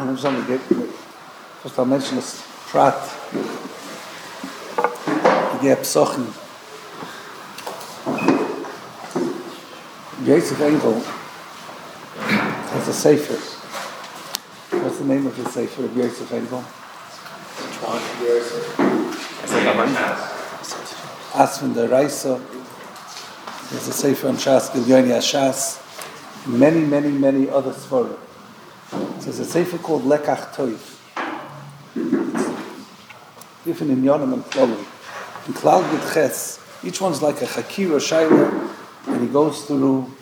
First I'll mention this prat. The Psochen. Yosef Engel has a sefer. What's the name of the sefer of Yosef Engel? Asvan the Raisa. There's a sefer on Shas, Gilyoni Ashas, many other svarim. So there's a sefer called Lekach Toiv. Different in Yonim and Klali. In Klal Gid Ches, each one's like a Chakira Shaila, and he goes through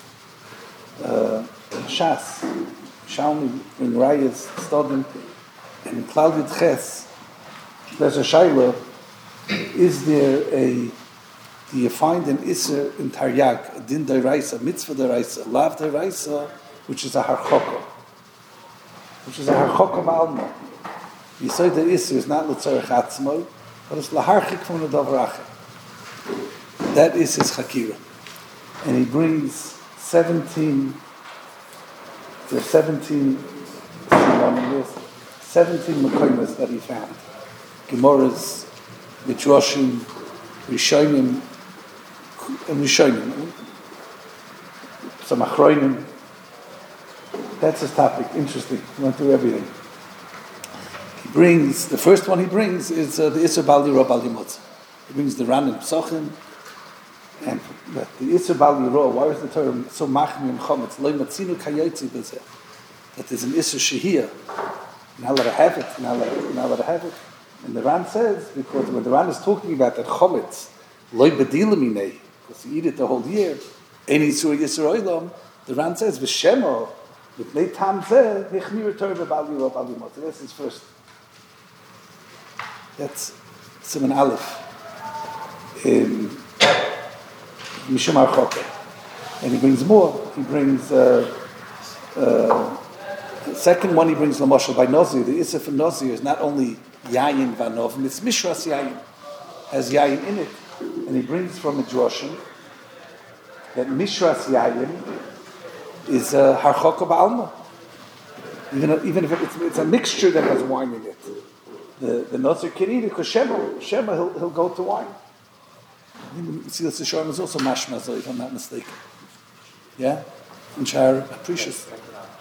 Shas, Shalmi, in Rayas, Stodim, and in Klal Gid Ches, there's a Shaila. Is there do you find an Isser in Taryag, a Din Deraisa, Mitzvah Deraisa, Lav Deraisa, which is a Harchoko? Which is a Harchoko Ba'alma. You say the Isser is not L'tzorech Atzmoi, but it's Laharchik from the Dovrache. That is his Chakira. And he brings 17 Mekoimas that he found. Gemaras, Midrashim, Rishonim, and Rishonim. Some Achronim. That's his topic. Interesting. He went through everything. The first one he brings is the Isser Bal Yiro Bal Yimotza. He brings the Ran and Psochen, and the Isser Bal Yiro. Why is the term so machmir and chometz? Lo matzinu kayotzi b'zeh. That there's an Isser Shehiyah. Now let her have it. Now let her have it. And the Ran says, because when the Ran is talking about that chometz, lo bedila minei, because you eat it the whole year, any Yisur Yisur, the Ran says v'shemo v'pnei tam zeh hichmir Torah Bal Yiro Bal Yimotza. That's his first. That's Siman Aleph in Mishum Archoke. And he brings more. He brings the second one he brings Lamoshel by Nozir. The Isser for Nozir is not only Yayin Vanov, it's Mishras Yayin. Has Yayin in it. And he brings from Midrashim that Mishras Yayin is Harchoke Ba'alma. Even if it's a mixture that has wine in it. The Nozir can eat it because Shema he'll go to wine. See, the Sharm is also mashma, so if I'm not mistaken. Yeah? And Shar Aprecious.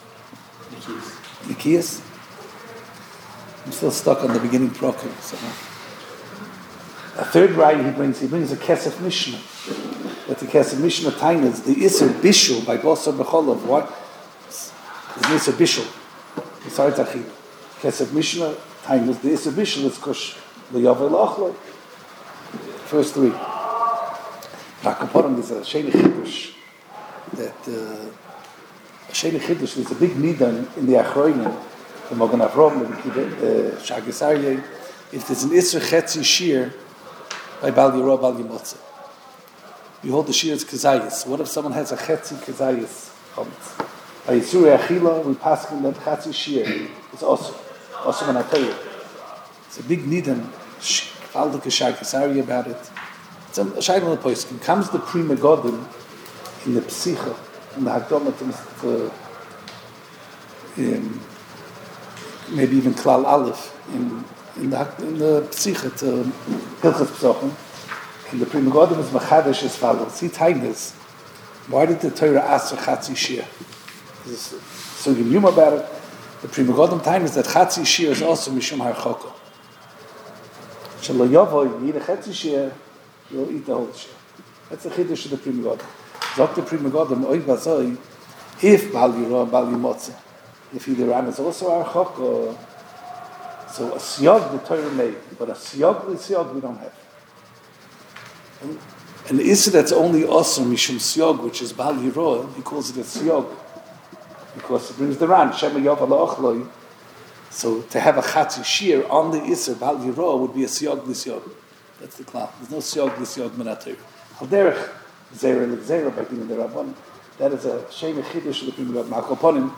Nikias. I'm still stuck on the beginning program. So. A third raya he brings a Kesef Mishnah. But the Kesef Mishnah time is the Isser Bishul by Bosar Becholov. What? It's the Isser Bishul. Besides Achid. Kesef Mishnah time is the Isser Bishul. It's Kush. The Yavel Achloi. First three. Rakaporam, there's a Sheni Chiddush. Sheni Chiddush, there's a big nidan in the Achroinim, the Mogan Avrom, the Shagis Aryeh, if there's an Isser Chetzi Shir by Bal Yiro Bal Yimotza. You hold the Shir as Kazayis. What if someone has a Chetzi Kazayis? By Yisuri Achila, we pass him that Chetzi Shir. It's also when I tell you. It's a big nidan, Faldik Shagis Aryeh about it. It's a Shaila on the Poiskim. Comes the Pri Megodim in the Psicha, in the Hakdama maybe even Klal Aleph in the Psicha to Hilchas Psochen. And the Pri Megodim is Machadash as follows. He tells us, why did the Torah ask for Chatzi Shir? So you knew about it. The Pri Megodim tells us that Chatzi Shir is also Mishum Harchoko. Shelo Yovo, you eat a Chatzi Shir, you'll eat the whole share. That's the chiddush of the Pri Megodim. Zok the Pri Megodim, oy vazoi, if Bal Yiro, Bal Yimotza, if either Ran is also Archok, so a siyog the Torah made, but a siyog we don't have. And the Issa that's only also Mishum Siyog, which is Bal Yiro, he calls it a siyog, because it brings the Ran, Shema Yov Ala Ochloi. So to have a Chatzi Shir on the Issa, Bal Yiro, would be a siyog l'siyog. That's the klal. There's no siyog l'siyog minatir. Halderech zera l'zera by being the Rabban. That is a shame chiddush of the people of Makoponim.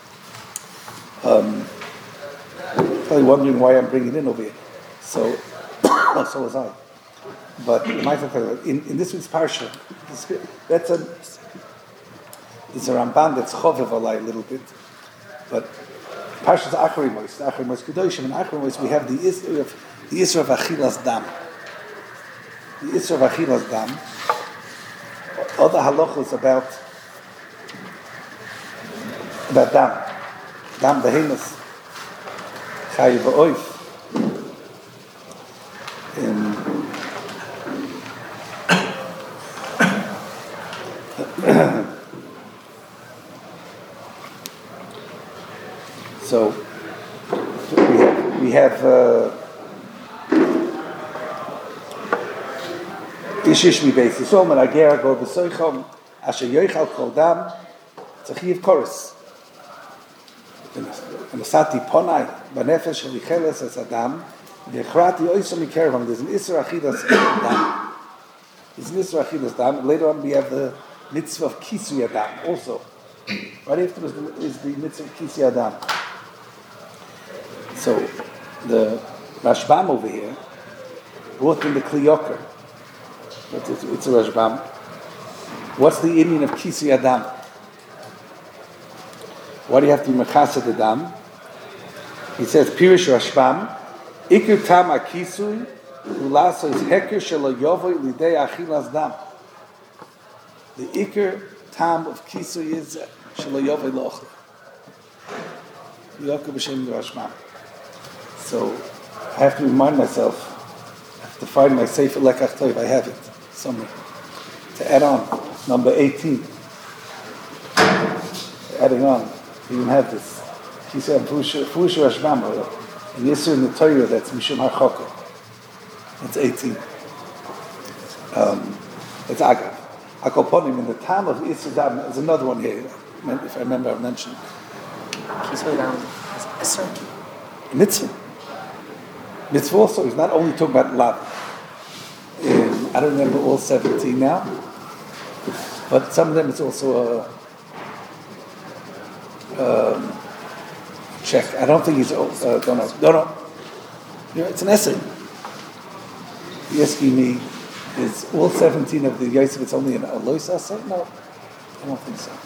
Probably wondering why I'm bringing it in over here. So, so was I. But in this week's parsha, there's a Ramban that's chovev alai a little bit, but Parshas Acharimois Kedoshim. In Acharimois we have the Isra of Achilas Dam. The Isra of Achilas Dam. All the halachos about Dam Behemoth, Chayi V'Oif. So we have Ishish mi beis Yisrael men ager go b'soichom asher yoichal kol dam tzachiv koros and asati ponai b'nefesh shel yicheles es adam v'echrati oisom mikervam. There's an Isra Achilas Dam. There's an Isra Achilas Dam. Later on we have the mitzvah of Kisui Adam also. Right after is the mitzvah of Kisui Adam. So the Rashbam over here brought in the Kli Yoker. It's a Rashbam. What's the Indian of Kisui Adam? Why do you have to be Mechased Adam? He says, Pirish Rashbam, Iker Tam HaKisui, Ulaso is Heker Shelo Yovoi Lidei Achilas Dam. The Iker Tam of Kisui is Shelo Yovoi Lochel. Yoker B'Shem Rashbam. So I have to remind myself, I have to find my Sefer Lekach Tov. I have it somewhere. To add on, number 18. Adding on, we even have this. He said, Fush Rashbam, and Yisur in the Torah, that's Mishum HaChokah. That's 18. It's Agav. Hakoponim, in the time of Yisur Dam, there's another one here. If I remember, I mentioned. Kisui Dam is Isra. Mitzvah. Mitzvah also is not only talking about love. I don't remember all 17 now, but some of them it's also check. I don't think he's don't know. You know, it's an essay. Yeski me is all 17 of the Yosef. It's only an Alois essay. No, I don't think so.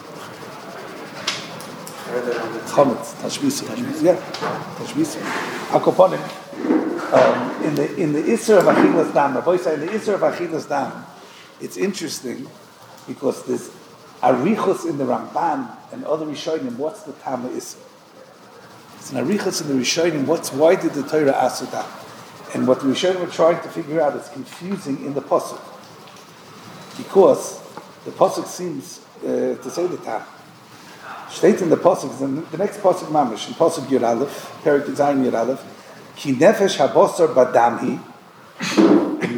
Chometz, Tashbisa. Yeah, Tashbisa. Akoponim. In the Isra of Achilas Dam, the boy said in the Isra of Achilas Dam, it's interesting because there's arichos in the Ramban and other Rishonim. What's the Tama Isra? It's an arichos in the Rishonim. Why did the Torah ask that? And what the Rishonim were trying to figure out is confusing in the pasuk, because the pasuk seems to say the Tama. State in the pasuk, the next pasuk mamish in pasuk Yud Aleph, Perik Zayin Yud Aleph. Ki nefesh habosar badamhi. The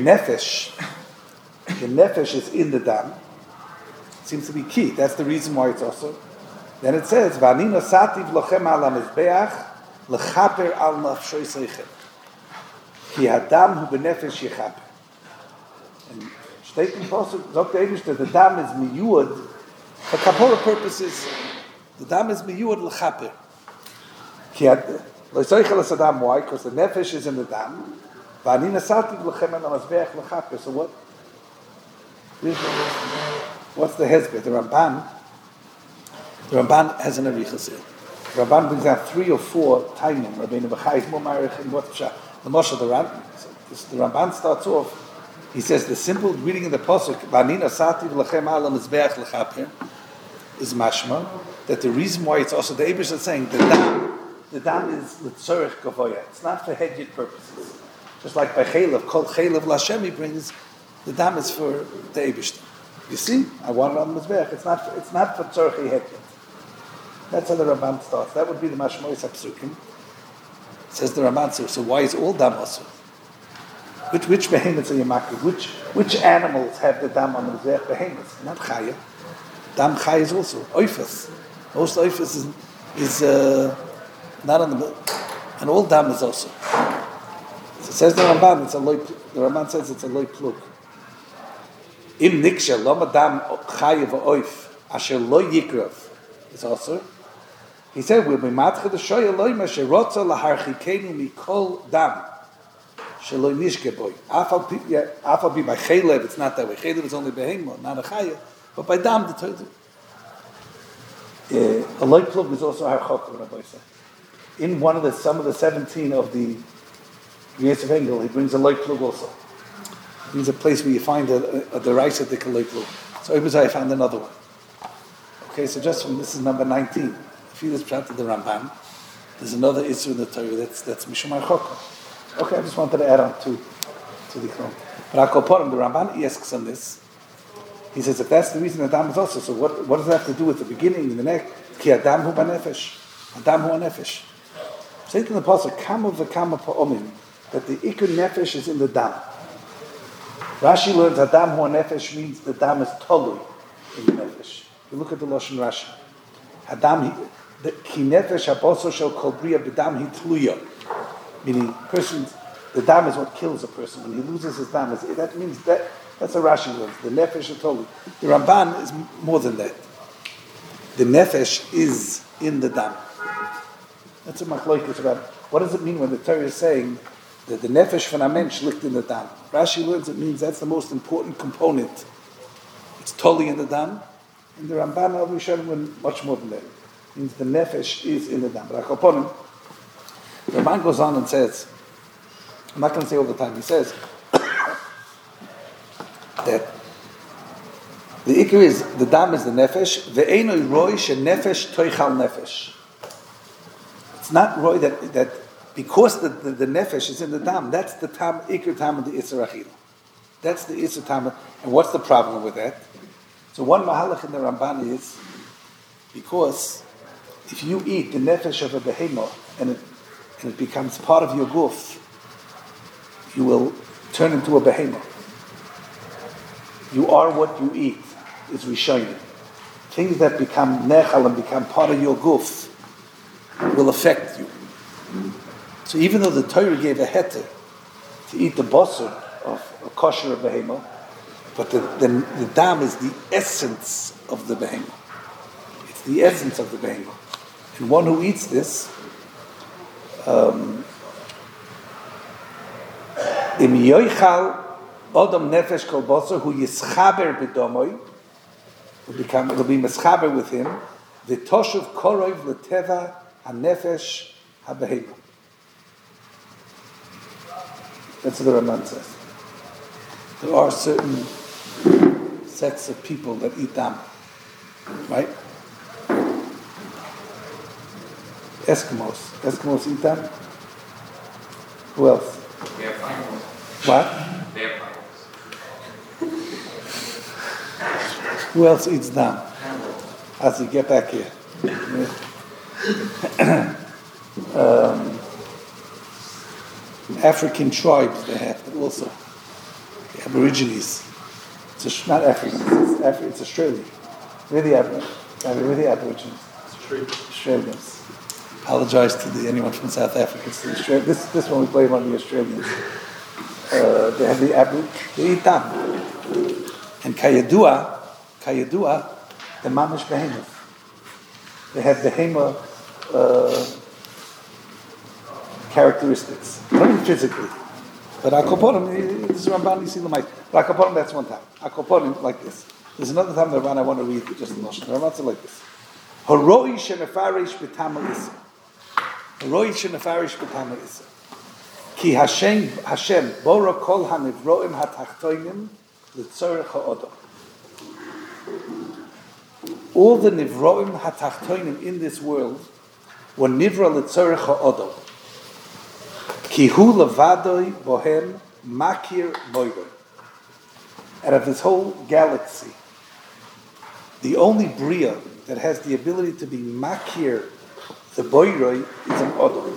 nefesh is in the dam. Seems to be key. That's the reason why it's also. Then it says, "V'anina sativ lochem al hamizbeach lechaper al nafshoi seichem. Ki hadam hu benefesh yechaper." And steht in Pasuk, sagt der Eibishter, the dam is miyud for kapora purposes. The dam is miyud lechaper. Ki hadam. Why? Because the nefesh is in the dam. So what? What's the hezbollah? The Ramban has an arichas here. The Ramban brings out 3 or 4 timing. Rabbeinu Bechai is more marich in what the Moshe the Ramban. The Ramban starts off. He says the simple reading in the pasuk "Vanina sativ lechem ala mizbeach lechaper" is mashma that the reason why it's also the Eibush is saying the dam is l'tzorech gavoya. It's not for hedged purposes. Just like by chaylev, called chaylev l'Hashem, he brings the dam is for the Eibush. You see, I want it on mizbeach. It's not for tzorech hedged. That's how the Ramban starts. That would be the mashmois hapsukim. Says the Ramban. So why is all dam also? Which behemoths are you making? Which animals have the dam on the mizbeach? Behemoths, not chaya. Dam chaya is also oifas. Most oifas is not on the milk, and all dam is also. So it says the Ramban. The Ramban says it's a loy plug. Im niksha lama dam chaya v'oif asher loy yikrav. It's also. He said we'll be matcha the shoya loyma sherotza laharchikenu mikol dam sheloy nishke boy. Afal be by chaylev. It's not that way. Chaylev is only behemah, not a chaya. But by dam the a loy plug is also harchok. Rabbi said. in some of the 17 of the Yosef Engel, he brings a loy plug also. He's a place where you find the rice at the loy plug. So I found another one. Okay, so just from this is number 19. If you just prat to the Ramban, there's another issue in the Torah that's Mishum HaChokah. Okay, I just wanted to add on to the Klom. But Akoporim, the Ramban asks on this. He says, if that's the reason Adam is also, so what does that have to do with the beginning and the next? Ki Adam hu banefesh. Adam hu anefesh. Say to the Apostle, Kama v'kama pa'omim, that the Iker nefesh is in the dam. Rashi learns Adam hu anefesh means the dam is tolui in the nefesh. You look at the Lashon Rashi. Adam, ki nefesh haboso shel kol bria b'dam hi tluya. Meaning, the dam is what kills a person. When he loses his dam, that means that's a Rashi word. The nefesh is totally. The Ramban is more than that. The nefesh is in the dam. That's a machlokes about what does it mean when the Torah is saying that the nefesh von a mensch liegt in the dam. Rashi learns it means that's the most important component. It's totally in the dam. In the Ramban, Al Rishon, much more than that. It means the nefesh is in the dam. But the Ramban goes on and says, I'm not going to say all the time, he says that the ikar is, the dam is the nefesh, ve'enoi roi nefesh toichal nefesh. It's not roi that because the nefesh is in the dam, that's the tam, ikar tam of the Isser Achila. That's the Isser tam. And what's the problem with that? So one mahalach in the Ramban is, because if you eat the nefesh of a behemoth and it becomes part of your guf, you will turn into a behemoth. You are what you eat, is Rishonim. Things that become nechal and become part of your guf will affect you. So even though the Torah gave a heter to eat the basar of a kosher behemoth, but the dam is the essence of the behemoth. It's the essence of the behemoth. And one who eats this, Im yoichal odom nefesh kol basar hu yischaber b'domoy, it'll be mischaber with him. V'toshuv korov l'teva hanefesh habehema. That's what the Ramban says. There are certain sets of people that eat dam, right? Eskimos eat dam. Who else? What? Who else eats dam? As you get back here. African tribes they have, but also the Aborigines. It's not African, it's Australian. We're the Aborigines. Australians. Apologize to anyone from South Africa. This one we play among the Australians. They have they eat dam. And kayadua, the mamish behemoth. They have behemoth characteristics. Not even physically. But Akoporim, this is Ramban Yisilamite. But Akoporim, that's one time. Akoporim, like this. There's another time the Ramban I want to read just in Lashon. The Ramban's like this. Horoi shenefarish b'tama isa. Horoi shenefarish b'tama isa. Ki Hashem bora kol hanivroim hatachtoinim l'tzorech ha'odom. All the nivroim hatachtoinim in this world were nivra l'tzorech ha'odom. Ki hu levadoi bohem makir boiroi. Out of this whole galaxy, the only bria that has the ability to be makir, the boiroi, is an odom.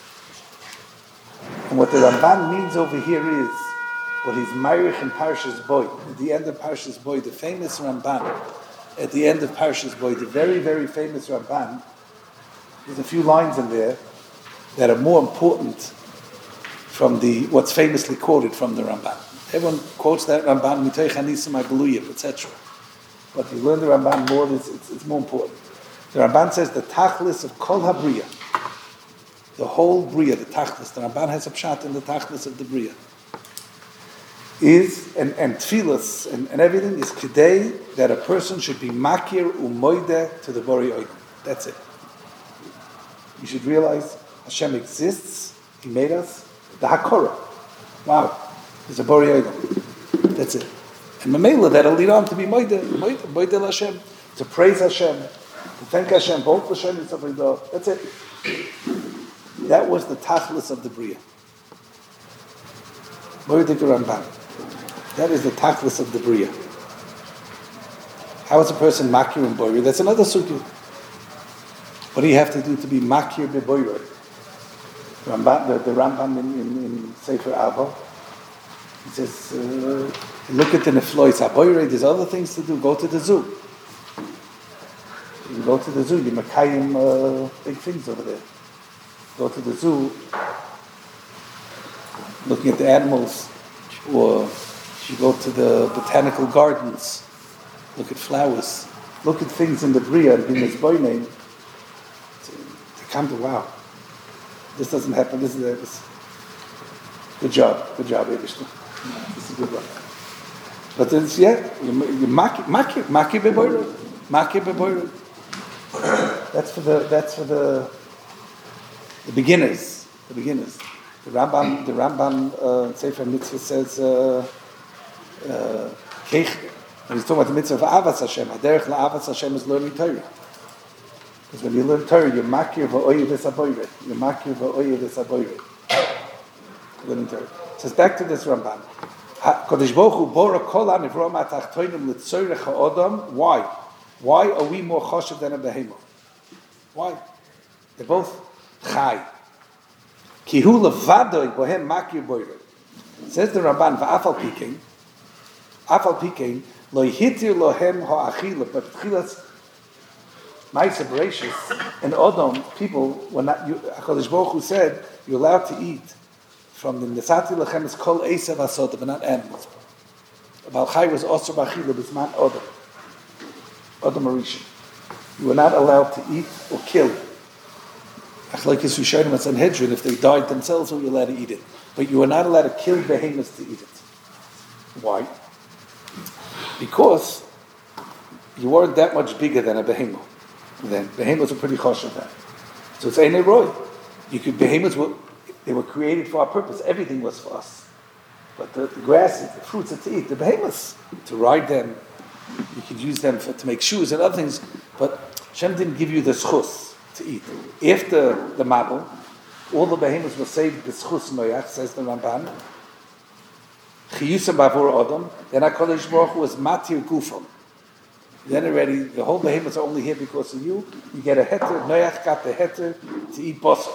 And what the Ramban means over here is what he's Meirich in Parshas Boy. At the end of Parshas Boy, the famous Ramban, at the end of Parshas Boy, the very, very famous Ramban, there's a few lines in there that are more important from what's famously quoted from the Ramban. Everyone quotes that Ramban, Mitoich Hanisim HaGeluyim, etc. But if you learn the Ramban more, it's more important. The Ramban says the tachlis of Kol HaBriya, the whole Bria, the Tachlis, the Ramban has a pshat in the Tachlis of the Bria, is, and Tfilas and everything, is Kidei, that a person should be Makir Umoide to the Bori Oidem. That's it. You should realize Hashem exists, He made us. The Hakora. Wow. There's a Borei Olam. That's it. And Mamela, that'll lead on to be Moide Hashem, to praise Hashem, to thank Hashem, both Hashem and stuff like that. That's it. That was the Tachlis of the Bria. Moide Ramban. That is the Tachlis of the Bria. How is a person Makir and Boyer? That's another sugya. What do you have to do to be Makir B'Boyer? The Rambam in Sefer Abba, he says, look at the Neflois HaBoyer, there's other things to do. Go to the zoo. You go to the zoo, you Makayim big things over there. Go to the zoo, looking at the animals, or you go to the botanical gardens, look at flowers, look at things in the Bria, and in his boy name, to come to, wow, this doesn't happen, this. Good job, Eibishter. This is a good one. But it's, you Maki Beboyer. That's for the beginners. The Rambam Sefer Mitzvah says, when he's talking about the mitzvah of Avas Hashem, Haderech LaAvas Hashem is learning Torah. Because when you learn Torah, you're makir v'oyev v'saboyre. You're makir v'oyev v'saboyre. Learning Torah. It says back to this Ramban. Kodesh Baruch Hu bora kol ha'nivro ma'tachtonim l'tzorech ha'odam. Why? Why are we more choshev than a behemoth? Why? They're both chai. Ki hu levadoi bohem makir boyre. Says the Ramban v'afal pikein lo yihitir lohem ha'achila. But chilas Ma'aser Bereishis and Odom, people were not. HaKadosh Baruch Hu said you're allowed to eat from the Nesati Lechem is Kol Esav Asota, but not animals. Baal Chai was Osir B'Achila B'Zman Odom. Odom Arisha. You were not allowed to eat or kill. Achlokes Rishonim at Sanhedrin, if they died themselves, we were allowed to eat it. But you were not allowed to kill behemoths to eat it. Why? Because you weren't that much bigger than a behemoth. Then behemoths are pretty choshev then. So it's Einei Roy. Behemoths were created for our purpose. Everything was for us. But the grass, the fruits are to eat. The behemoths, to ride them. You could use them to make shoes and other things. But Hashem didn't give you the schus to eat. After the Mabel, all the behemoths were saved the schus noyach, says the Ramban. Chiyusam bavur Adam. Then HaKadosh Baruch Hu was matir gufam. Then already, the whole behemoths are only here because of you. You get a heter. Noach got the heter to eat basar.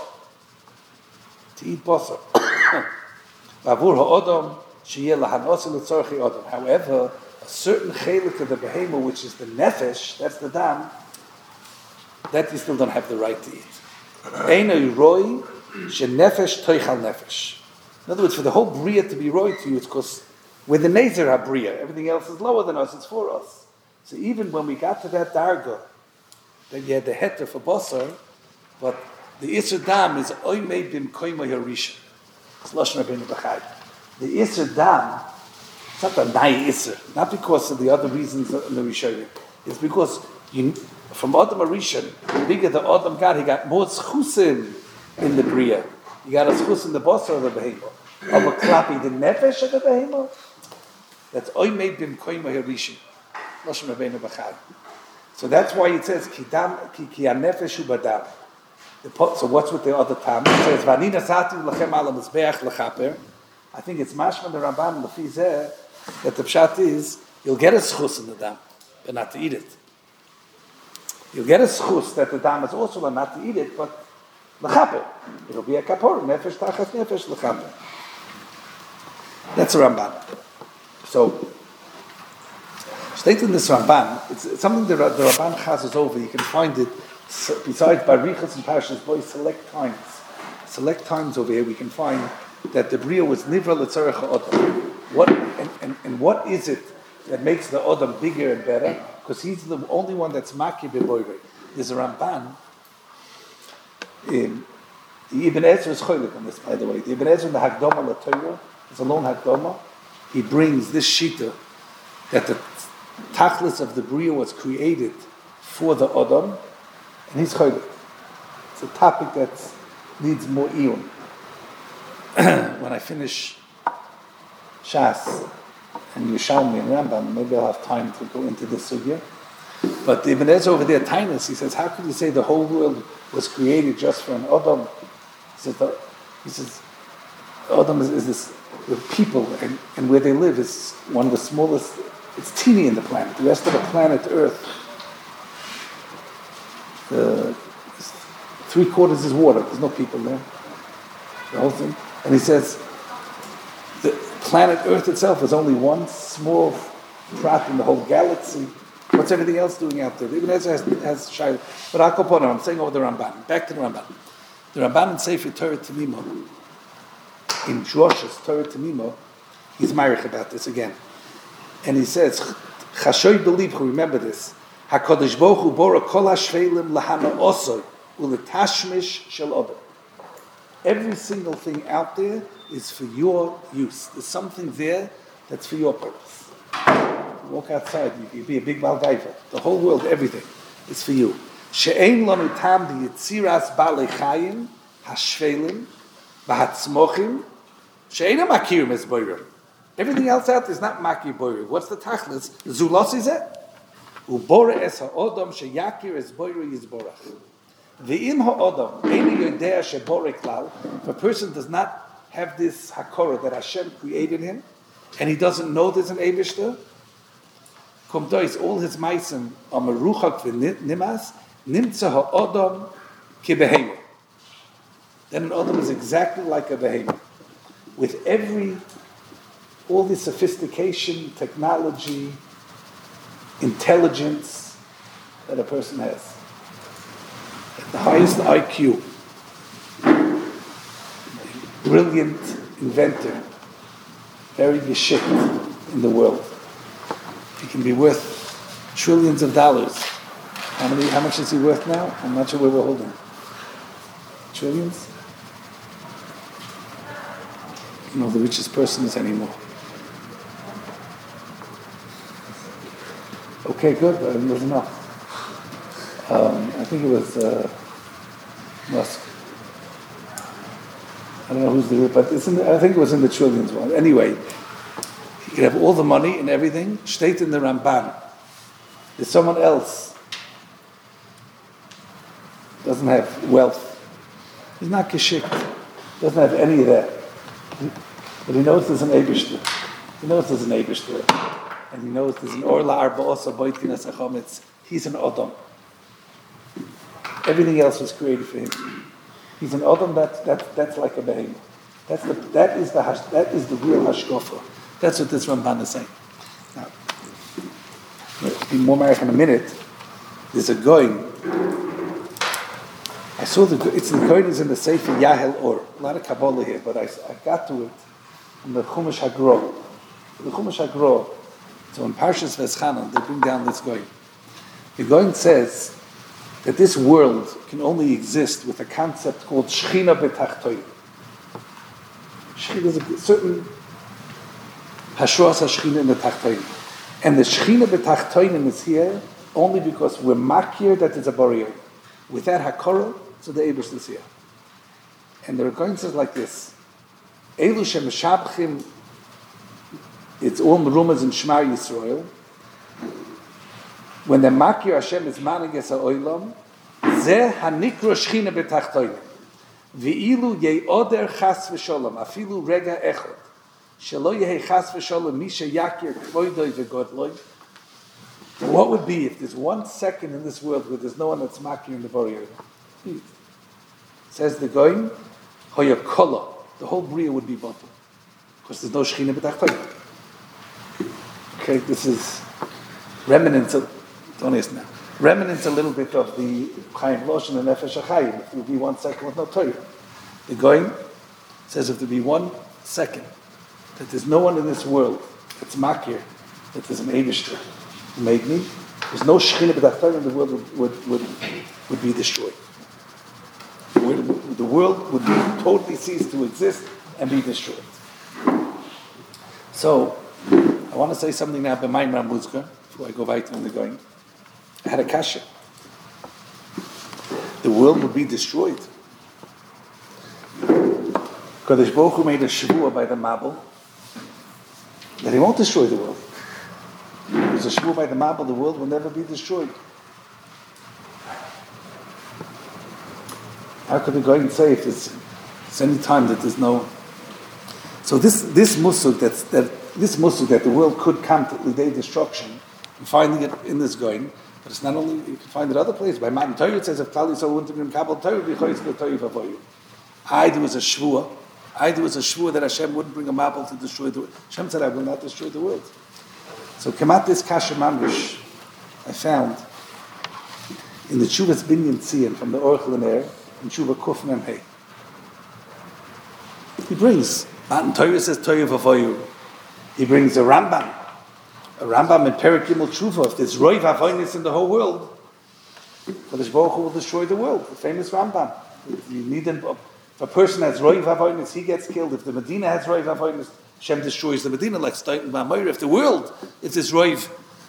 Bavur ha'odom sheyeh lahanos l'tzorchei odom. However, a certain chelik of the behemoth, which is the nefesh, that's the dam, that you still don't have the right to eat. Eino roi shenefesh toichal nefesh. In other words, for the whole bria to be roi to you, it's because we're the nezer ha-bria. Everything else is lower than us. It's for us. So even when we got to that darga, then you had the heter for basar, but the Isser Dam is oimei bim koima yarisha. It's Lashon Rabbeinu B'chai. The Isser Dam, it's not a nai Isser, not because of the other reasons in the Rishonim. It's because from Adam Arishan, the bigger the Adam got, he got more schusim in the Bria. He got a schus in the basar of the behemoth. Of a klapi, the nefesh of the behemoth, that's oimei bim koima yarisha. So that's why it says ki hanefesh hu badam. So what's with the other tam? It says vanina sati lachem ala mizbeach lechaper. I think it's mashman the Ramban lefi zeh that the pshat is you'll get a schus in the dam, but not to eat it. You'll get a schus that the dam is also not to eat it, but lechaper. It'll be a kapor nefesh tachas nefesh lechaper. That's a Ramban. So. Stated in this Ramban, it's something the Ramban chazes over. You can find it besides Barichas and Parshas Boy. Select times over here we can find that the Bria was Nivra L'Tzorech HaOdam. What is it that makes the Odam bigger and better? Because he's the only one that's Maki B'Boyrei. There's a Ramban. The Ibn Ezra is cholik on this, by the way. The Ibn Ezra in the Hakdama LaTorah, it's a long Hakdama. He brings this shita that the Tachlis of the Bria was created for the Odom, and he's cholik. It's a topic that's needs more iyun. When I finish Shas and Yerushalmi and Rambam, maybe I'll have time to go into this sugya. But Ibn Ezra over there, Tainus, he says, how could you say the whole world was created just for an Adam? He says Adam is this, the people, and where they live is one of the smallest, it's teeny in the planet. The rest of the planet Earth, 3/4 is water. There's no people there. The whole thing. And he says, the planet Earth itself is only one small prat in the whole galaxy. What's everything else doing out there? Even Ezra has Shaila. But I'm saying over the Ramban. Back to the Ramban. The Ramban in Sefer Torah Tanimo, in Josh's Torah Tanimo, he's marich about this again. And he says, Chashoy believe, remember this, HaKadosh Baruch Hu bora kol hashvelim lahana osoi uletashmish shel odom. Every single thing out there is for your use. There's something there that's for your purpose. You walk outside, you be a big Balgaiva. The whole world, everything is for you. She'ein lanu tam b'yitziras balei chayim hashvelim v'hatzmochim she'ein makirim es boirim. Everything else out there is not makir boirim. What's the tachlis? Zulos is it? Ubore es ha'odom she'yakir es boirim yizborach. Ve'im ha'odom eini yodea she'borei klal. If a person does not have this hakora that Hashem created him, and he doesn't know there's an Eibishter, komdois, all his meisim are meruchak v'nimas, nimtza ha'odom kibehema. Then an odom is exactly like a behema. With all the sophistication, technology, intelligence that a person has. At the highest IQ, brilliant inventor, very geschickt in the world. He can be worth trillions of dollars. How much is he worth now? I'm not sure where we're holding. Trillions? I don't know who the richest person is anymore. Okay, good, but it was enough. I think it was Musk. I don't know who's the, but I think it was in the trillions one. Anyway, you can have all the money and everything. State in the Ramban. There's someone else doesn't have wealth. He's not geschickt. Doesn't have any of that. But he knows there's an Eibishter. He knows there's an Eibishter. And he knows there's an Orla Arba Osa Boitinas Achometz. He's an Odom. Everything else was created for him. He's an Odom that's like a behemoth. That is the real Hashkofa. That's what this Ramban is saying. Now, I'll be more married in a minute. There's a Goin. I saw the Goin is in the Sefer Yahel Or. A lot of Kabbalah here, but I got to it in the Chumash Hagro. The Chumash Hagro. So in Parshas Veschanan, they bring down this Goin. The Goin says that this world can only exist with a concept called Shechina B'Tachtoin. Shechina is a certain Hashras HaShechina in the Tachtoin. And the Shechina B'Tachtoin is here only because we're makir that it's a Boreal. With that Hakora, so the Eibush is here. And the Goin says like this, Elu Shemeshabchim, it's all Merumas in Shema Yisrael. When the Makir Hashem is Maniges HaOilam, Zeh HaNikro Shechina B'Tachtoin. V'ilu Ye'oder Chas V'Sholom, Afilu Rega Echot. Shelo Yehe Chas V'Sholom, Misha Yakir Kvoidoi V'Godloi. What would be if there's 1 second in this world where there's no one that's Makir in the Borei? Says the Goyim, Hoyakola, the whole Bria would be bottled. Because there's no Shechina B'Tachtoin. Okay, this is remnants of, don't ask now, remnants a little bit of the Chaim Loshen and Nefesh HaChaim. If there would be 1 second with no Torah. The Goyim says if there be 1 second that there's no one in this world that's Makir, that there's an Eibishter who made me, there's no Shechina B'Tachtoin in the world would be destroyed. The world would totally cease to exist and be destroyed. So, I want to say something now about Maimon Muzka before I go weiter in the going. I had a kasha. The world would be destroyed. Kadosh Baruch Hu made a shvuah by the Mabul that he won't destroy the world. There's a shvuah by the Mabul, the world will never be destroyed. How could the Goyim say if there's any time that there's no... So this musuk that the world could come to Lidei destruction, and finding it in this Goyim, but it's not only, you can find it other places. By Matan Torah it says, if Klal Yisrael wouldn't bring Kabbalah Torah, v'choyz l'Torah v'avoyu. There was a shvuah that Hashem wouldn't bring a Mabul to destroy the world. Hashem said, I will not destroy the world. So Kemat this Kasha Mamrish, I found in the Tshuvas Binyan Tzion from the Orach L'Ner, in Tshuva Kuf Mem Hey. He brings, Matan Torah says Torah v'avoyu. He brings a Rambam in Perek Gimel Tshuva. If there's Roiv Avonis in the whole world, Kadosh Baruch Hu will destroy the world. The famous Rambam. You need if a person has Roiv Avonis, he gets killed. If the Medina has Roiv Avonis, Hashem destroys the Medina like Steichen Ba'amoyer. If there's Roiv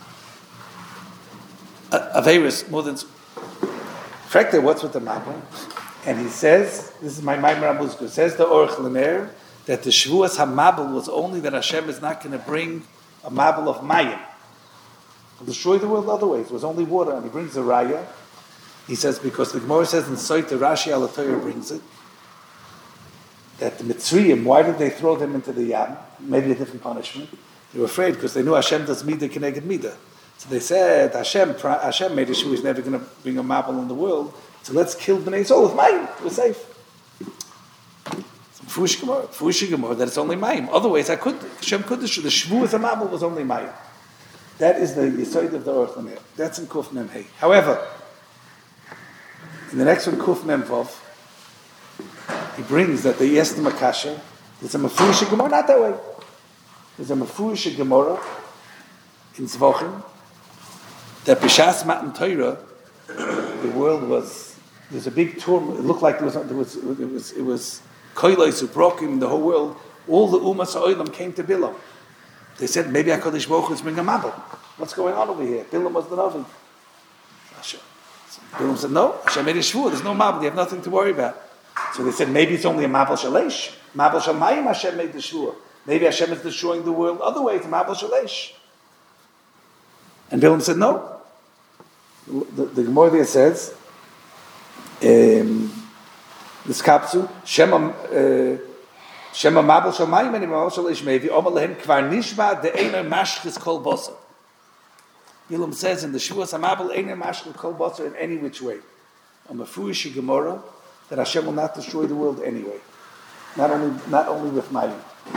Averis more than... Frankly, what's with the Mabul? And he says, this is my Maimer Amuzgur, says the Orach L'Ner, that the Shvuas HaMabul was only that Hashem is not going to bring a Mabul of Mayim. He'll destroy the world other ways. It was only water, and he brings a Raya. He says, because the Gemara says in Soita, Rashi Al Torah brings it, that the Mitzrayim, why did they throw them into the Yam? Maybe a different punishment. They were afraid because they knew Hashem does Midah Keneged Midah. So they said, Hashem made a Shvu, he's never going to bring a Mabul in the world, so let's kill Bnei Yisrael with Mayim. We're safe. Fushi Gemara, that it's only Mayim. Otherwise, Hashem could destroy. The Shvu as a Mabul was only Mayim. That is the Yisoid of the Orach L'Ner. That's in Kuf Mem Hey. However, in the next one, Kuf Mem Vav, he brings that the Yestim Akasha, there's a Mefushi Gemara, not that way. There's a Mefushi Gemara in Zvochim, that B'Shas Matan Torah, the world was, there's a big turmoil. It looked like it was koilos who broke in the whole world. All the Umas Ha'olam came to Bilam. They said, maybe HaKadosh Baruch Hu is bringing a Mabul. What's going on over here? Bilam was the Navi. So Bilam said, no, Hashem made a Shvuah. There's no Mabul. You have nothing to worry about. So they said, maybe it's only a Mabul Shalesh. Mabul Shamayim Hashem made the Shvuah. Maybe Hashem is destroying the world other way. It's Mabul Shalesh. And Bilam said, no. The Gemara there says, this kapsu, Shema Mabul Shamayim and Mabul Shalesh Mevi, Omer Lehem Kvar Nishba de Einer Mashchis Kol Boser. Bilam says in the Shvuas HaMabul, Einer Mashchis Kol Boser in any which way. A Mefuishi Gemara, that Hashem will not destroy the world anyway. Not only with Mayim.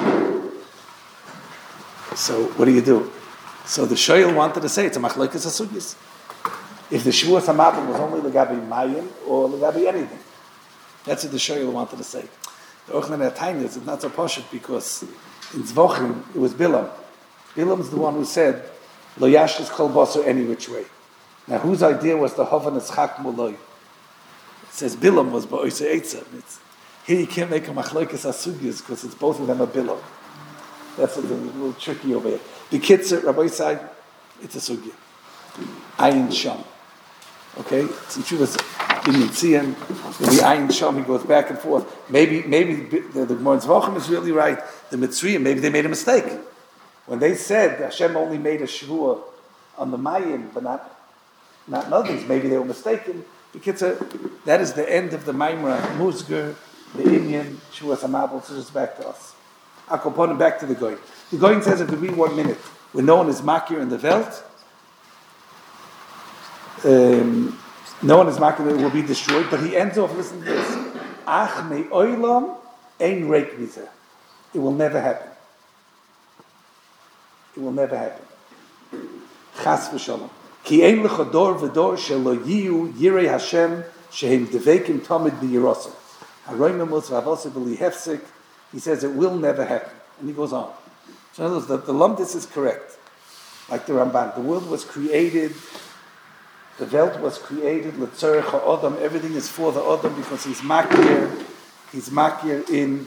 So what do? So the Shoyal wanted to say it's a Machlokes HaSugyos. If the Shvuas HaMabul was only Legabi Mayim or Legabi anything. That's what the Shoyal wanted to say. The Orach L'Ner Tanya is not so poshut because in Zvochim it was Bilam. Bilam's the one who said, Lo Yashlis Kol Boser any which way. Now whose idea was the Hovan Etzchak Muloi? It says Bilam was Ba'oise Eitzah. Here you can't make a Machlokes HaSugyos because it's both of them a Bilam. That's a little tricky over here. The Kitzur, Rabbi side, it's a Sugya. Ayin Sham. Okay? It's in Tshuvas Binyan Tzion. The Ayin Sham, he goes back and forth. Maybe the Gemara Zvachim is really right. The Mitzrayim, maybe they made a mistake. When they said Hashem only made a Shvuah on the Mayim, but not others, maybe they were mistaken. The Kitzur, that is the end of the Maimra, Muzger, the Indian, Shvuas HaMabul, so just back to us. I'll put him back to the Goyim. The Goyim says it could be 1 minute. We're known as Makir in the Welt. No one is Makir, it will be destroyed. But he ends off, listen to this. Ach me oilam ein reik vizer. It will never happen. It will never happen. Chas v'shalom. Ki ein lecha dor v'dor shelo yiyu yirei Hashem shehem devekim tamid b'yirosah. Haroim emos v'avosah b'li hefsek. He says it will never happen. And he goes on. So in other words, the Lumdis is correct. Like the Ramban. The world was created, the Welt was created, L'tzorech ha'odam, everything is for the Odam because he's makir in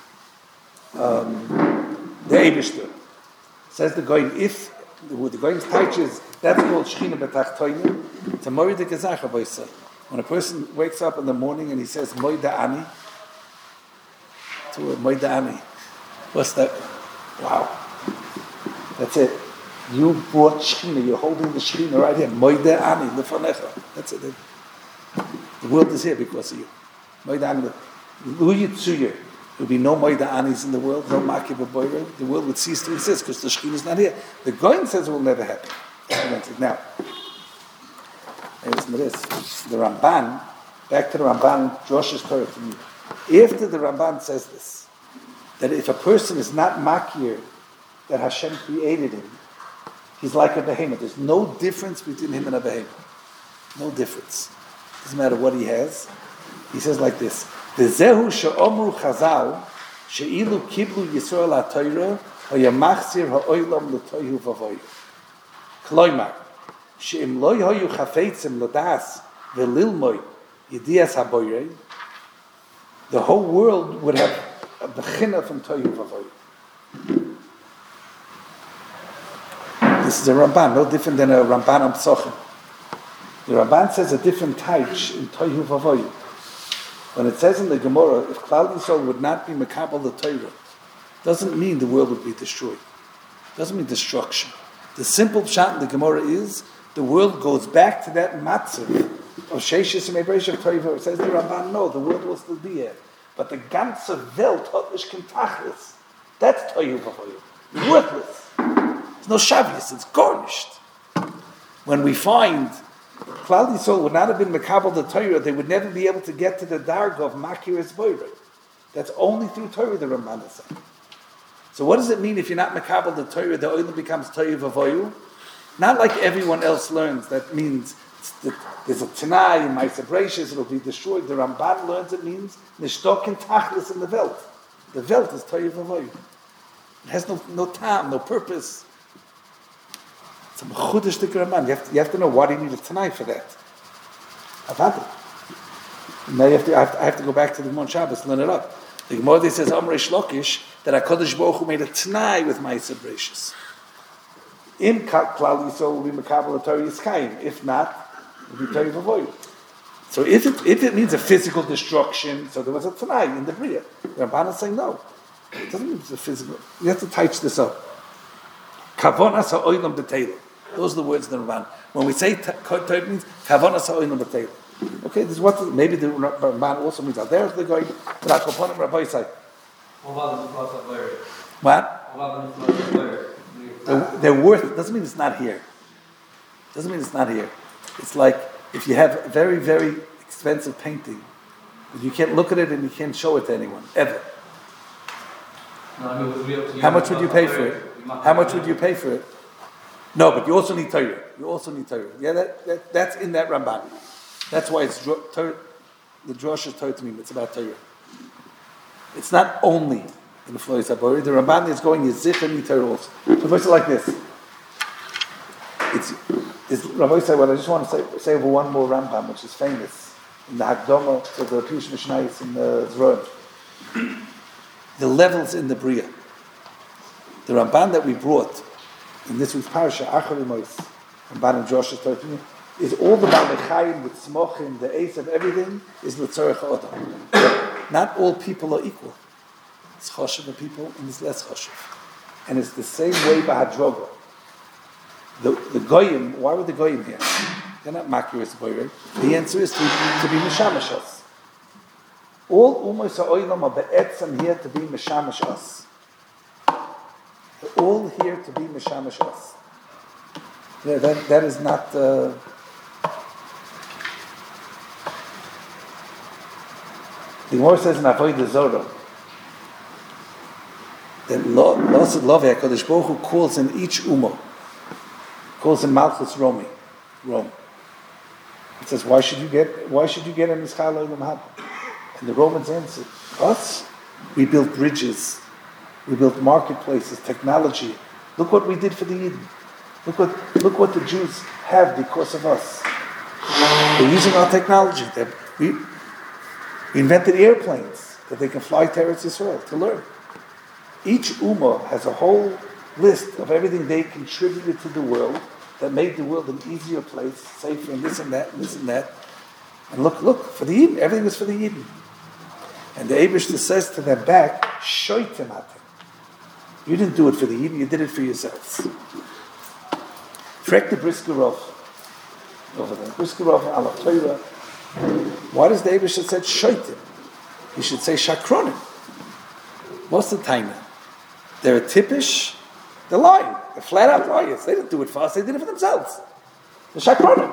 the Eibishter. Says the Goyim, if the Goyim's teaches, that's called Shechina B'tachtoinim, it's a Moida Gezach Aboisa. When a person wakes up in the morning and he says, Moida Ani, to a Moida Ani. What's that? Wow. That's it. You brought Shechina, you're holding the Shechina right here. Moida Ani, Lefanecha. That's it. The world is here because of you. Moida Ani. Lu Yitzuyer. There would be no Moida Anis in the world, no Maki B'Boyre. The world would cease to exist because the Shechina is not here. The Goyim says it will never happen. Now, listen to this. The Ramban, back to the Ramban, Josh's Torah to me. After the Ramban says this, that if a person is not makir that Hashem created him, he's like a behemoth. There's no difference between him and a behemoth. No difference. Doesn't matter what he has. He says like this: V'zehu she'omru Chazal she'ilu kiblu Yisrael ha'Torah ha'yamachzir ha'olam l'toihu v'avoyu. Kloimar she'im lo yahayu chafetzim l'das v'lilmoy yedias haboyrei, the whole world would have a bechina from toihu v'avoyu. This is a Ramban, no different than a Ramban on Psochim. The Ramban says a different taich in toihu v'avoyu. When it says in the Gemara, if Klal Yisrael would not be mekabel the Torah, doesn't mean the world would be destroyed. Doesn't mean destruction. The simple pshat in the Gemara is the world goes back to that matzav of Sheishis and Mebreish of Torah. It says the Ramban, no, the world will still be here. But the ganze Welt hat nicht kein Tachlis. That's toihu v'avoyu. Worthless. There's no Shabbos, it's garnished. When we find Klal Yisrael would not have been Mekabel the Torah, they would never be able to get to the Darga of Makir Esboirei. That's only through Torah, the Ramban is saying. So what does it mean if you're not Mekabel the Torah, the oil becomes Torah Vavoyu? Not like everyone else learns. That means there's a Tanai in Ma'aseh Bereishis, it'll be destroyed. The Ramban learns it means Nishtok and Tachlis in the Welt. The Welt is Torah Vavoyu. It has no time, no purpose. It's a mechudesh Ramban. You have to know why do you need a Tanai for that. I've had it. Now I have to go back to the Mon Shabbos, learn it up. The Gemara says Amrei Shlokish that HaKadosh Baruch Hu made a Tanai with Ma'aseh Bereishis. Im Klal Yisrael will be Mekabel the Torah Yiskayim. If not, it will be Torah Vavoyu. So if it means a physical destruction, so there was a Tanai in the Bria. The Ramban is saying no. It doesn't mean it's a physical. You have to touch this up. Kavonas ha'olam b'teila. Those are the words of the Ramban. When we say Torah means Kavonas ha'olam b'teila. Okay, this is what maybe the Ramban also means. Out there they're going. What? They're worth it. Doesn't mean it's not here. Doesn't mean it's not here. It's like if you have a very, very expensive painting, but you can't look at it and you can't show it to anyone, ever. How much would you pay for it? How much would you pay for it? No, but you also need Torah. You also need Torah. Yeah, that's in that Ramban. That's why it's Torah. The Drosh is Torah to me. It's about Torah. It's not only in the Flois HaBorei. The Ramban is going Yizich and Torah also. So it's like this. It's Rabbi said, well, I just want to say over one more Rambam, which is famous in the Hakdama to the Pirush Mishnayos in the Zroim. The levels in the Bria. The Ramban that we brought in this week's parasha, Achar Imois, Ramban and Josh's Torah, is all the Balechayim with Smochim, the Ace of everything, is L'tzorech Odam. Not all people are equal. It's Choshev of people and it's less Choshev. And it's the same way by Hadroga. The Goyim, why were the Goyim here? They're not Makir Esboirei. The answer is to be Mishamash us. All Umos HaOylam are be'etzam here to be Mishamash us. They're all here to be Mishamash us. Yeah, that is not... The Gemara says in Avodah Zorah that Losad Lovei HaKadosh Baruch Hu calls in each Ummah, calls in Malchus Rome. It says, why should you get in this Chal Olam Haba? And the Romans answered, us? We built bridges, we built marketplaces, technology. Look what we did for the Yidden. Look what the Jews have because of us. They're using our technology. We invented airplanes that they can fly to Eretz Yisrael to learn. Each Ummah has a whole list of everything they contributed to the world that made the world an easier place, safer, and this and that, and this and that. And look, for the Yidden, everything was for the Yidden. And the Eibishter says to them back, Shoitim atem. You didn't do it for the Yidden, you did it for yourselves. Frek the Brisker Rov over there. Brisker Rov, Allah Torah. Why does the Eibishter say Shoitim? He should say Shakronim. Most of the time now. They're a tippish, they're lying. They're flat out liars. They didn't do it for us, they did it for themselves. The Shakronim.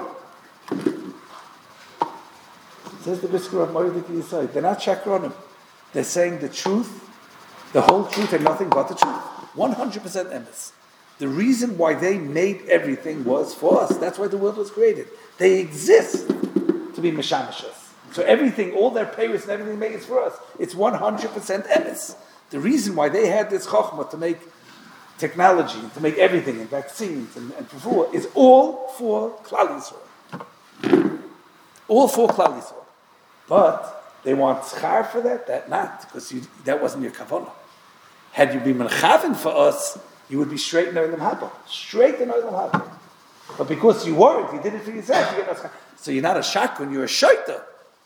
Says the Brisker of Mordechai Yisrael. They're not Shakronim. They're saying the truth, the whole truth, and nothing but the truth. 100% emes. The reason why they made everything was for us. That's why the world was created. They exist to be Meshamashas. So everything, all their payers and everything they make is for us. It's 100% emes. The reason why they had this chokhmah to make technology, to make everything, and vaccines, and refuah, is all for Klal Yisrael. All for Klal Yisrael. But they want schar for that? That not, because that wasn't your kavanah. Had you been menchavin for us, you would be straight in Olam Haba. Straight in Olam Haba. But because you weren't, you did it for yourself, you get no schar. So you're not a shakun, you're a shaita.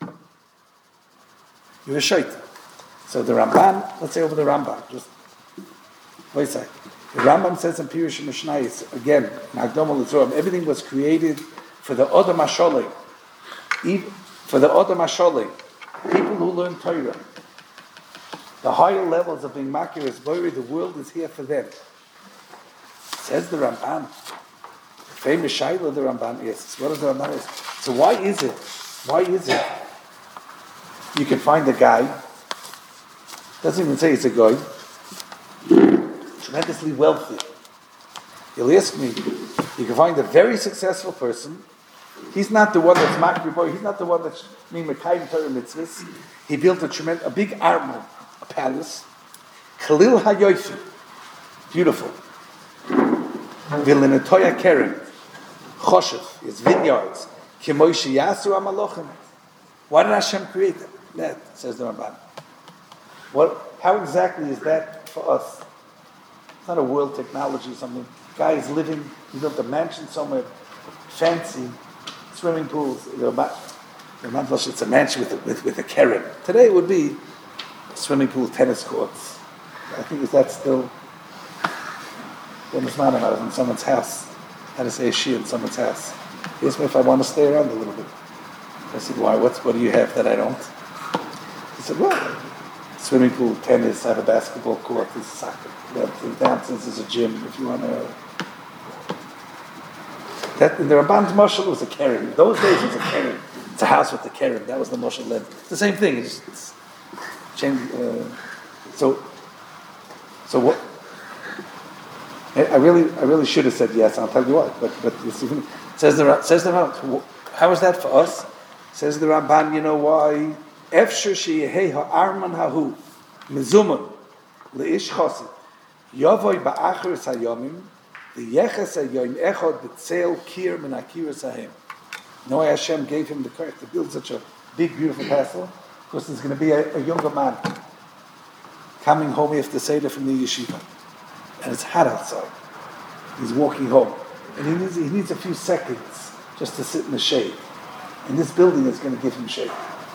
You're a shaita. So the Ramban, let's say over the Ramban, just wait a second. The Rambam says in Pirush Mishnayos, again, in Hakdama L'Zohar, everything was created for the Odom HaSholei. For the Odom HaSholei, people who learn Torah. The higher levels of being Makir is Boiri, the world is here for them. Says the Ramban. The famous Shaila of the Ramban is, what does the Ramban is? So why is it you can find a guy, doesn't even say it's a guy, tremendously wealthy. You'll ask me, you can find a very successful person. He's not the one that's Makri Boy. He's not the one that's Mekayim Torah mitzvahs. He built a big armor, a palace. Khalil HaYofi, beautiful. Vilinatoya Keren, Choshev, his vineyards. Kimoishi Yasu Amalochim. Why did Hashem create that? Says the Ramban. How exactly is that for us? It's not a world technology, something. Guy is living, he built a mansion somewhere, fancy, swimming pools. It's a mansion with a keren. Today it would be a swimming pool, tennis courts. I think is that still. I was in someone's house. I had to say a shia in someone's house. He asked me if I want to stay around a little bit. I said, why? What do you have that I don't? He said, well, swimming pool, tennis, I have a basketball court, there's soccer. Downstairs there's a gym if you want to. That in the Ramban's Moshel was a keren. In those days it was a keren. It's a house with a keren. That was the Moshel land. It's the same thing. It's changed. So what? I really should have said yes. I'll tell you what. But says the Ramban. How is that for us? Says the Ramban. You know why? Efshar sheyehei ha'arman hahu mezuman leish chosid yavoy ba'achris hayomim v'yeches hayoyim echad b'tzeil kir min akiras hahem. No, Hashem gave him the courage to build such a big, beautiful castle because there's going to be a younger man coming home after Seder from the yeshiva, and it's hot outside. He's walking home, and he needs a few seconds just to sit in the shade, and this building is going to give him shade.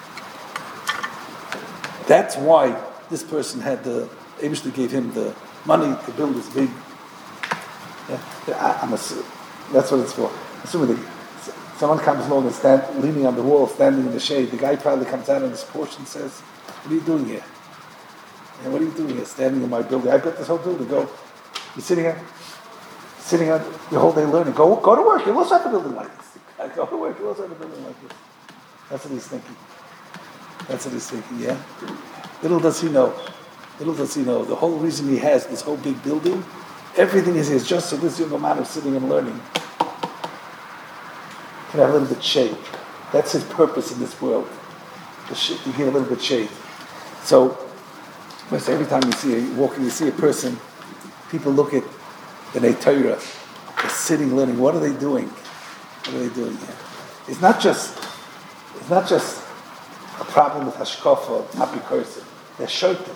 That's why this person had Eibishter gave him the money to build this big. That's what it's for. Assuming someone comes along and leaning on the wall, standing in the shade, the guy probably comes out on his porch and says, "What are you doing here? And what are you doing here, standing in my building? I built this whole building. You're sitting on your whole day learning. Go to work. You'll also have a building like this. Go to work. You'll also have a building like this." That's what he's thinking. Yeah. Little does he know. The whole reason he has this whole big building, everything is his, just so this young man is sitting and learning can have a little bit shade. That's his purpose in this world. To give a little bit shade. So, every time you see a person, people look at the Nei Torah, they're sitting learning. What are they doing? Here? It's not just a problem with hashkafa, happy person. They're shaitan.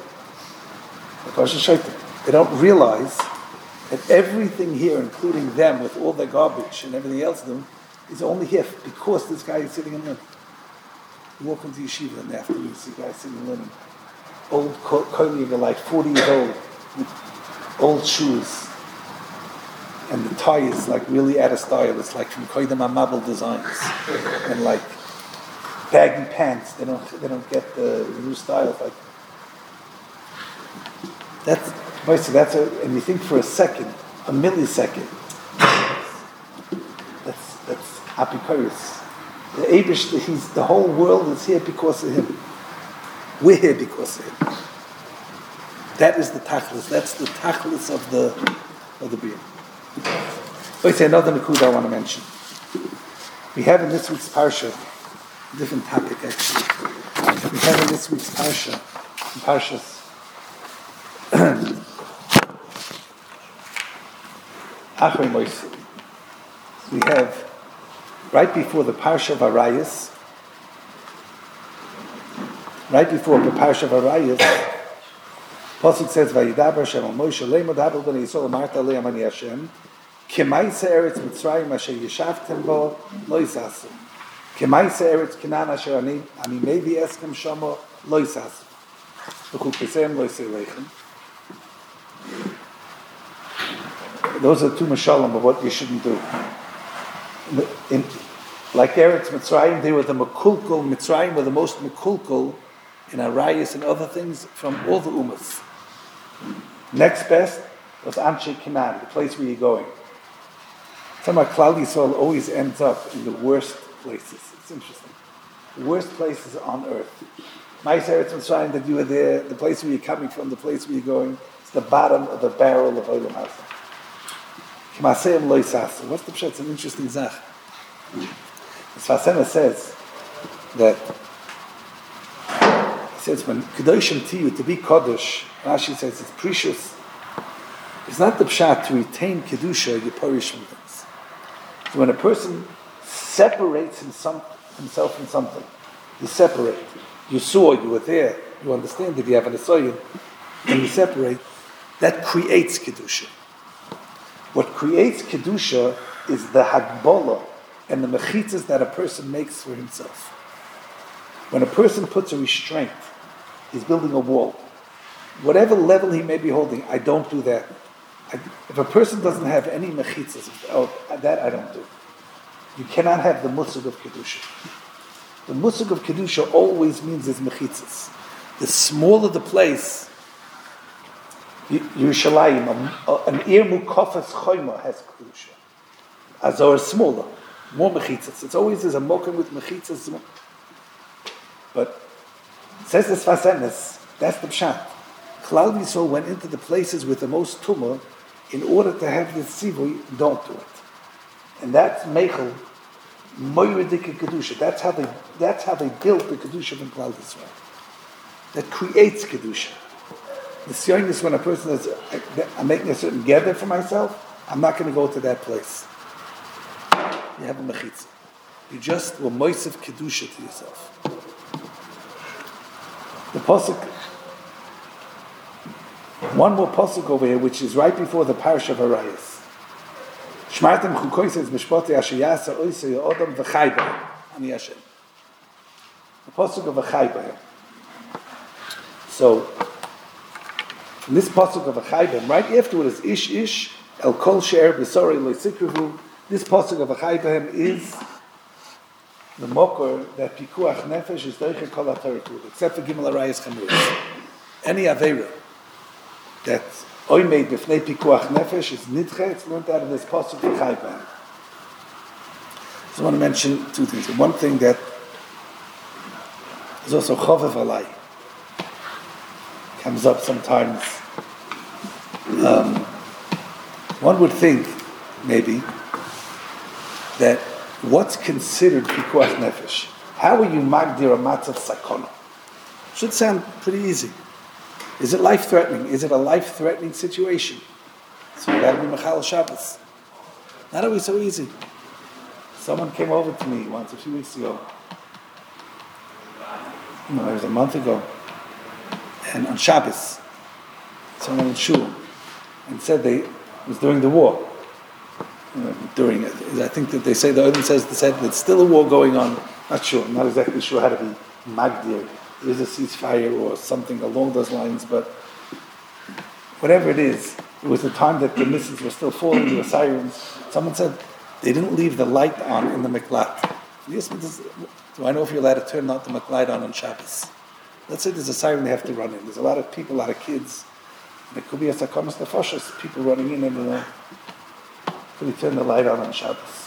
They don't realize that everything here, including them, with all their garbage and everything else, is only here because this guy is sitting and learning. You walk into yeshiva in the afternoon, you see guys sitting and learning. old koilig are like 40 years old, with old shoes, and the tie is like really out of style. It's like from Koidem Amabel Designs, and like baggy pants. They don't get the new style. Like that's and you think for a second, a millisecond. That's apikoros. The Eibush, the whole world is here because of him. We're here because of him. That is the tachlis. That's the tachlis of the being. Let's say another nakuda I want to mention. We have in this week's parsha, a different topic actually. We have in this week's parsha, parshas Achrei Moshe. We have right before the parsha of Arayos. Right before the parsha of Arayos, Pasuk says, "Vayidaber Hashem al Moshe leimod habel bnei Yisrael marta le'am ani Hashem k'maisa eretz Mitzrayim asher yeshavtem bo lo yisasu k'maisa eretz Canaan asher ani mevi eskem shamo lo yisasu v'chul kesem lo yisei leichem." Those are two mashalim of what you shouldn't do. Like Eretz Mitzrayim, they were the Mekulkul. Mitzrayim were the most Mekulkul in Arayos and other things from all the Ummahs. Next best was Anshe Canaan, the place where you're going. Somehow Klal Yisrael always ends up in the worst places. It's interesting. The worst places on earth. Ma'aseh Eretz Mitzrayim, that you were there, the place where you're coming from, the place where you're going, it's the bottom of the barrel of Olam Hazeh. What's the pshat? It's an interesting zach. The Sfasena says that when Kedoshim Tiyu, to be Kodesh, Rashi says it's precious. It's not the pshat to retain Kedusha, you perish from things. So when a person separates himself from something, you separate. You saw, you were there, you understand that you have an asoyin, and you separate, that creates Kedusha. What creates Kedusha is the Hagbolah and the mechitzas that a person makes for himself. When a person puts a restraint, he's building a wall. Whatever level he may be holding, I don't do that. If a person doesn't have any mechitzas, that I don't do. You cannot have the musug of Kedusha. The musug of Kedusha always means there's mechitzas. The smaller the place, Yerushalayim, an Ir Mukafas Choyma has Kedusha. Azor is smaller, more mechitzas. It's always there's a mokum with mechitzas. But it says this Sfasenes, that's the pshat. Klal Yisrael went into the places with the most tumah in order to have this tzivui, don't do it. And that's Meichel, Moyredik Kedusha. That's how they built the Kedusha from Klal Yisrael. That creates Kedusha. The Sion is when a person says, I'm making a certain gather for myself, I'm not going to go to that place. You have a mechitza. You just will moisef Kedusha to yourself. The pasuk, one more pasuk over here, which is right before the parish of Arayos. Shmartem chukoy says, Mishpotei asher yasa oisei odom v'chai b'hem. Ani Hashem. The pasuk of v'chai b'hem. So, in this pasuk of Achai B'hem, right afterward is Ish El Kol She'er B'Sorei Lo Ysikruhu. This pasuk of Achai B'hem is the mokor that Pikuach Nefesh is Doiche Kol HaTorah, except for Gimel Arayos Chamuris. Any Aveira that Oimei B'fnei Pikuach Nefesh is Nidche, it's learned out of this pasuk of Achai B'hem. So I want to mention two things. One thing that is also Chovev Alai, comes up sometimes. One would think, maybe, that what's considered pikuach nefesh? How are you magdir a matzah sakona? Should sound pretty easy. Is it life-threatening? Is it a life-threatening situation? So you got to be mechal Shabbos. Not always so easy. Someone came over to me once a few weeks ago. It was a month ago. And on Shabbos, someone in Shul, and said it was during the war. During it, I think that they say the Odin says that it's still a war going on. Not sure, I'm not exactly sure how to be magdir there is a ceasefire or something along those lines, but whatever it is, it was the time that the missiles were still falling, there were sirens. Someone said they didn't leave the light on in the miklat. Yes, do I know if you're allowed to turn out the miklat on Shabbos? Let's say there's a siren they have to run in. There's a lot of people, a lot of kids. And it could be a sakamas nefashos, people running in and could we turn the light on Shabbos?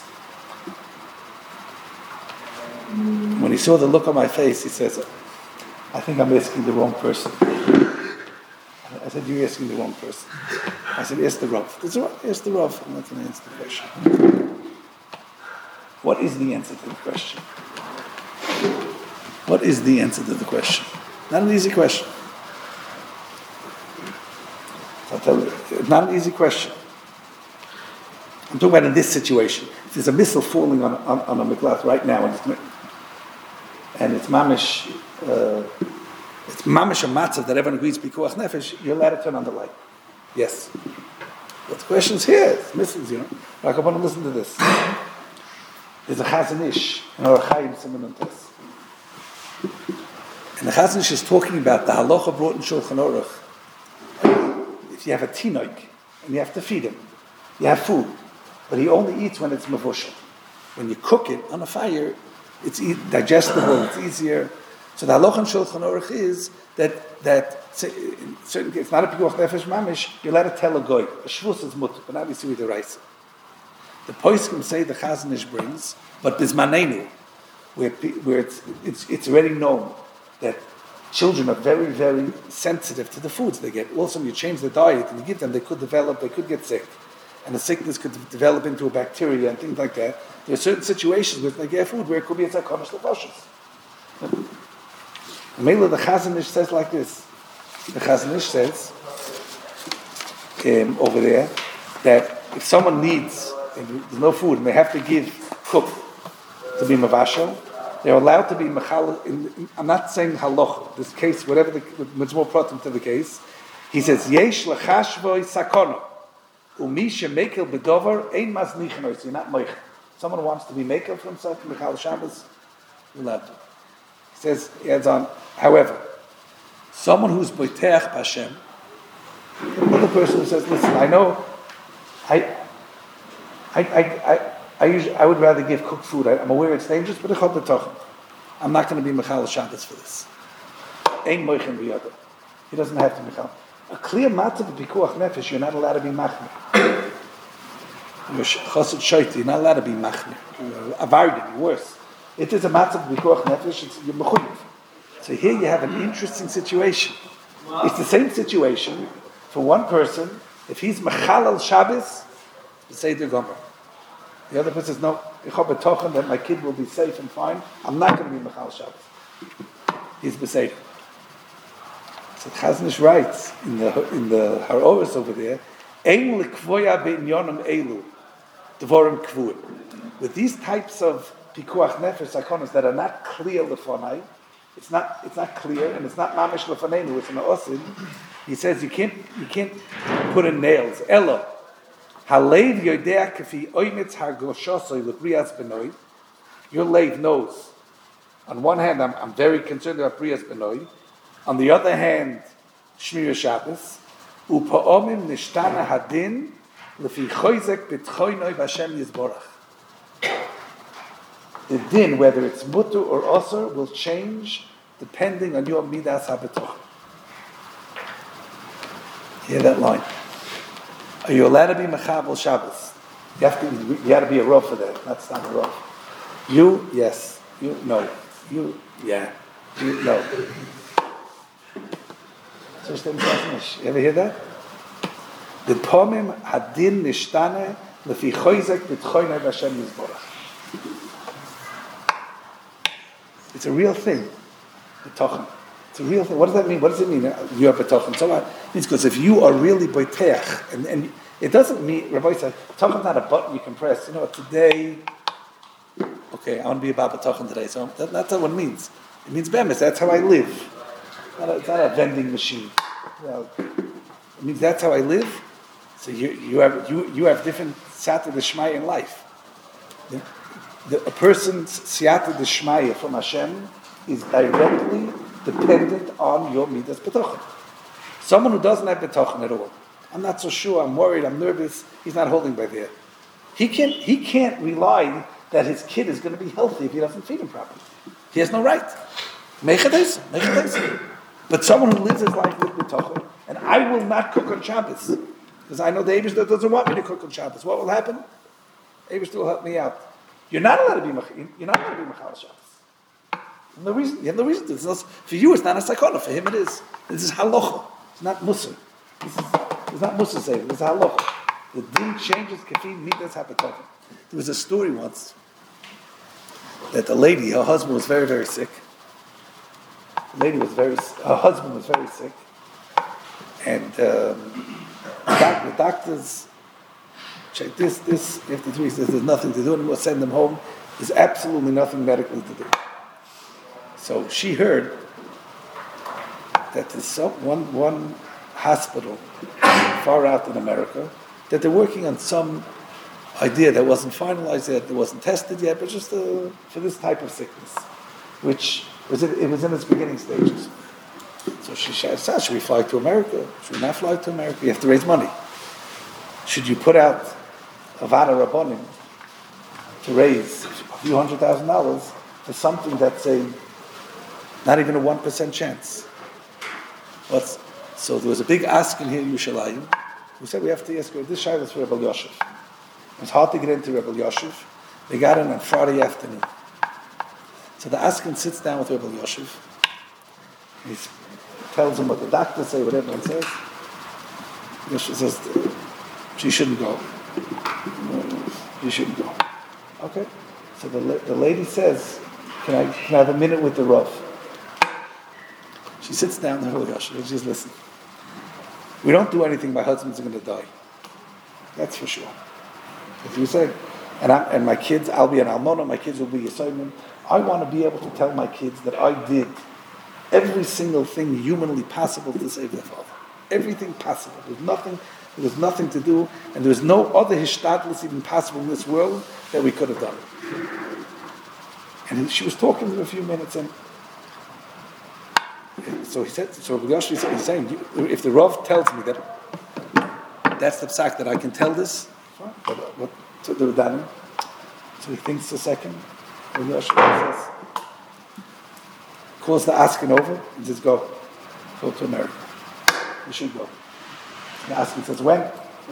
When he saw the look on my face, he says, I think I'm asking the wrong person. I said, you're asking the wrong person. I said, ask the Rav. Ask the Rav. I'm not going to answer the question. What is the answer to the question? What is the answer to the question? Not an easy question. I'll tell you, it's not an easy question. I'm talking about in this situation. If there's a missile falling on a miklat right now, and it's mamish a matzav that everyone agrees pikuach nefesh, you're allowed to turn on the light. Yes. But the question's here. It's missiles, you know. I want to listen to this. There's a Chazon Ish in Orach Chaim Siman Tes. And the Chazon Ish is talking about the halacha brought in Shulchan Aruch. If you have a tinoik and you have to feed him, you have food, but he only eats when it's mavushal. When you cook it on a fire, it's digestible, it's easier. So the halacha in Shulchan Aruch is that in certain cases, it's not a pikuach nefesh mamish, you're allowed to tell a goy. A shvus is mutter, but not be with the rice. The poskim say the Chazon Ish brings, but bismanenu, where it's already known that children are very, very sensitive to the foods they get. Also, when you change the diet and you give them, they could get sick. And the sickness could develop into a bacteria and things like that. There are certain situations where they get food where it could be a tzakamas lefashos. Mela, the Chazon Ish says like this. The Chazon Ish says over there that if someone needs, and there's no food, and they have to give cook to be mavashal, they're allowed to be mechal. I'm not saying halacha. This case, whatever it's more important to the case. He says yesh lechashvoi sakono umi shemekel bedover ein maznichnos. You're not meichel. Someone wants to be mekel for himself, mechal Shabbos, you're allowed to. He says, he adds on, however, someone who's boiteach b'Hashem, another person who says, listen, I know, I would rather give cooked food. I'm aware it's dangerous, but I'm not going to be mechal Shabbos for this. Ein moichin b'yada. He doesn't have to mechal. A clear matzah of pikuach nefesh, you're not allowed to be machmir. You're chassid shoyti, you're not allowed to be machmir. Avardim, worse. It is a matzah of pikuach nefesh, you're mechuyev. So here you have an interesting situation. It's the same situation for one person. If he's mechal al Shabbos, say the gomer. The other person says, no, ich habe betochen that my kid will be safe and fine. I'm not going to be mechal Shabbos. He's beseder. So Chazon Ish writes in the Haroros over there, Ein lekvoya b'inyonim elu, dvorim kvuim. With these types of pikuach nefesh sakonos that are not clear lefonai, it's not clear and it's not mamish lefonenu, it's an osid. He says you can't put in nails. Elo halev yodea kafi oimitz hargoshosoy lebrias benoy. Your leiv knows. On one hand, I'm very concerned about brias benoy. On the other hand, Shmir Shabbos, Upa'omim nishtana hadin lefi choizek b'tchoinoi b'Hashem yizborach. The din, whether it's mutter or osir, will change depending on your midas habetoch. Hear that line? Are you allowed to be mechabel Shabbos? You have to be a rav for that. That's not a rav. You, yes. You, no. You, yeah. You, no. You ever hear that? The pomim hadin nishtane lefi choizek b'tchoinoi b'Hashem yizborach. It's a real thing. B'tochen. It's a real thing. What does that mean? What does it mean? You are b'tochen. So what? It means because if you are really boiteach, and it doesn't mean, Rabbi said, b'tochen's not a button you can press. You know, today, okay, I want to be about b'tochen today. So that's what it means. It means bemis. That's how I live. It's not a vending machine. It means that's how I live. So you have different siyata d'shmaya in life. A person's siyata d'shmaya from Hashem is directly dependent on your midas betochen. Someone who doesn't have betochen at all, I'm not so sure, I'm worried, I'm nervous, he's not holding by there. He can't rely that his kid is going to be healthy if he doesn't feed him properly. He has no right. Mechades. But someone who lives his life with betochen, and I will not cook on Shabbos, because I know the Eibishter doesn't want me to cook on Shabbos. What will happen? Eibishter will help me out. You're not allowed to be machal Shabbos. You have no reason to. For you, it's not a sakona. For him, it is. This is halacha. It's not mussar. It's not mussar saying. This is halacha. The din changes kafin midas hapatochen. There was a story once that the lady, her husband was very, very sick. Her husband was very sick, and the doctors check this. After 3 weeks, there's nothing to do anymore. Send them home. There's absolutely nothing medically to do. So she heard that there's one hospital far out in America that they're working on some idea that wasn't finalized yet, that wasn't tested yet, but just for this type of sickness, which was in its beginning stages. So she asked, should we fly to America? Should we not fly to America? You have to raise money. Should you put out a vada rabbonim to raise a few $100,000 for something that's not even a 1% chance? So there was a big asking here in Yerushalayim. We said we have to ask her, this shayla is for Rebbe Yoshev. It was hard to get into Rebbe Yoshev. They got in on Friday afternoon. So the asking sits down with Rebbe Yoshev. He tells him what the doctors say, what everyone says. Yoshev says, she shouldn't go. You shouldn't go. Okay. So the lady says, can I have a minute with the Rav? She sits down with Rebbe Yoshev and she says, listen, we don't do anything, my husband's going to die. That's for sure. If you say, and my kids, I'll be an almona, my kids will be Yisayim. I want to be able to tell my kids that I did every single thing humanly possible to save their father. Everything possible. There was nothing to do, and there was no other hishtadlus even possible in this world that we could have done. And she was talking to him a few minutes, and so he said, so Yoshi is saying, if the Rav tells me that that's the psak that I can tell this, what to do with that? So he thinks a second. And Yoshi says, calls the asking over and says, go to America. You should go. The asking says, when?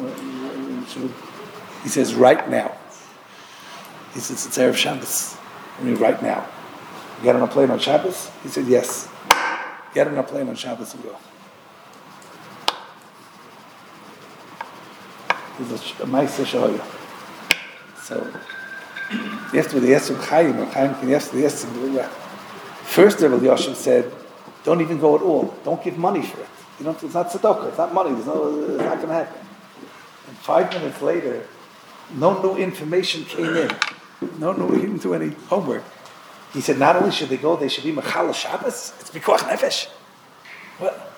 He says, right now. He says, it's Erev Shabbos. I mean, right now. You get on a plane on Shabbos? He said, yes. Get on a plane on Shabbos and go. There's a Maisa Shoya. So, after the Yesum Chaim, or Chaim can yes, the Yesum. First, Rebbe Yoshev said, don't even go at all. Don't give money for it. It's not tzedakah. It's not money. It's not going to happen. And 5 minutes later, no new information came in. No, he didn't do any homework. He said, not only should they go, they should be Mechal Shabbos. It's Pikuach Nefesh. What?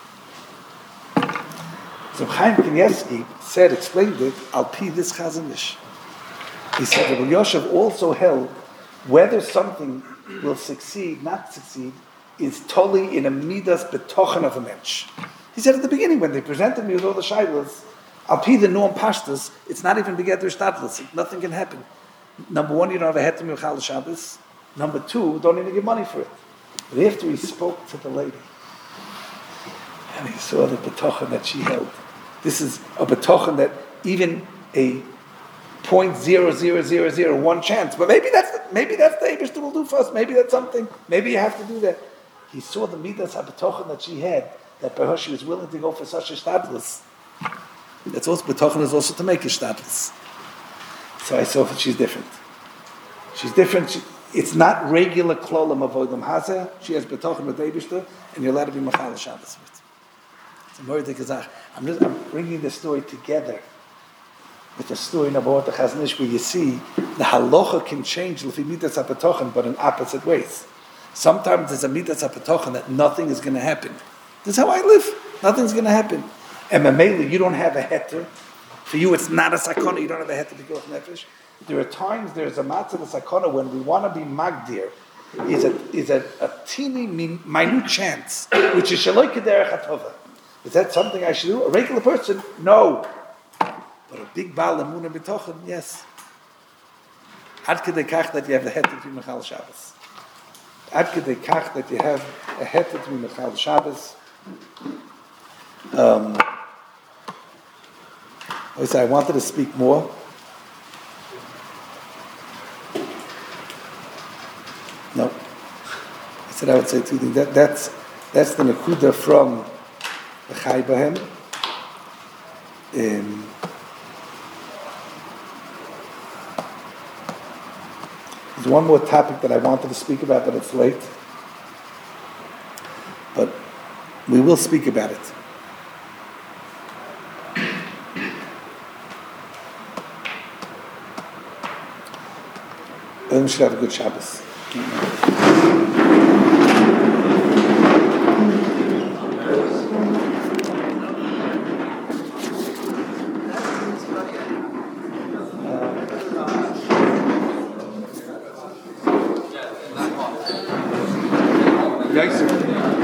So Chaim Kanievsky explained it, Al Pi this Chazon Ish. He said, Rebbe Yoshev also held whether something will succeed, not succeed, is totally in a midas betochen of a mensch. He said at the beginning, when they presented me with all the shaylas, Al Pi the norm pashtas, it's not even beget their stadlus. Nothing can happen. Number one, you don't have a heter Mechal Shabbos. Number two, don't even give money for it. But after he spoke to the lady, and he saw the betochen that she held, this is a betochen that even a 0.00001 chance, but maybe that's the Eibishter will do for us. Maybe that's something. Maybe you have to do that. He saw the midas habetochen that she had, that by her she was willing to go for such a shtadlus. That's also betochen is also to make a shtadlus. So I saw that she's different. She's different. It's not regular klolam avodim hazeh. She has betochen with Eibishter, and you're allowed to be machal Shabbos with. It's a murder kazach. I'm bringing the story together with the story in about the Chazon Ish, where you see the halacha can change l'fi midas habetochen, but in opposite ways. Sometimes there's a midas habetochen that nothing is going to happen. This is how I live. Nothing's going to happen. And mamela, you don't have a heter. For you, it's not a sakona. You don't have a heter to go nefesh. There are times there's a matzah of sakona when we want to be magdir is a teeny minute chance, which is Shaloi Kederech HaTova. Is that something I should do? A regular person? No. But a big Baal Emunah B'tochen, yes. Ad kedei kach that you have the heter to be Mechal Shabbos. Ad kedei kach that you have a heter to be Mechal Shabbos. I wanted to speak more. No. I said I would say two things. That's the Nekuda from the Chai Bahem. There's one more topic that I wanted to speak about, but it's late. But we will speak about it. And we should have a good Shabbos. Yes, sir.